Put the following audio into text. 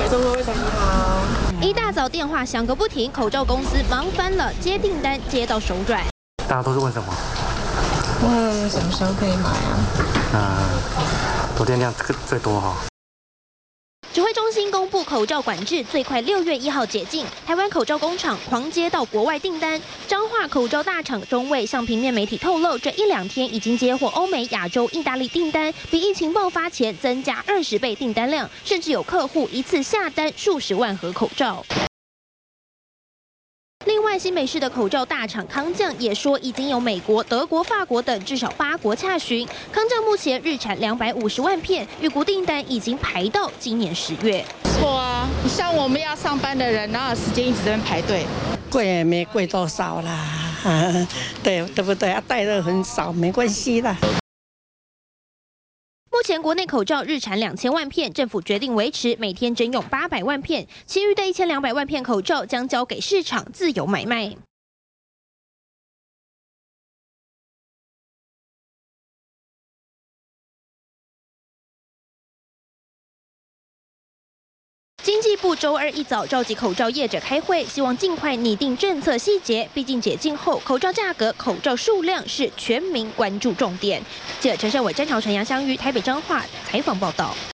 中国卫生你好。 一大早电话响个不停，口罩公司忙翻了，接订单接到手软。 大家都是问什么？ 问什么时候可以买啊？ 昨天量最多哈。 指挥中心公布口罩管制，最快6月1号解禁。台湾口罩工厂狂接到国外订单。彰化口罩大厂中卫向平面媒体透露，这1-2天已经接获欧美、亚洲、意大利订单，比疫情爆发前增加20倍订单量，甚至有客户一次下单数十万盒口罩。另外，新北市的口罩大厂康匠也说，已经有美国、德国、法国等至少8国洽询。康匠目前日产250万片，预估订单已经排到今年10月。 错啊，像我们要上班的人，哪有时间一直在那边排队？ 贵也没贵多少啦，对不对？带的很少，没关系啦。 目前国内口罩日产2000万片，政府决定维持每天征用800万片，其余的1200万片口罩将交给市场自由买卖。经济部周2一早召集口罩业者开会，希望尽快拟定政策细节。毕竟解禁后，口罩价格、口罩数量是全民关注重点。记者陈胜伟、詹朝晨、杨香瑜台北彰化采访报道。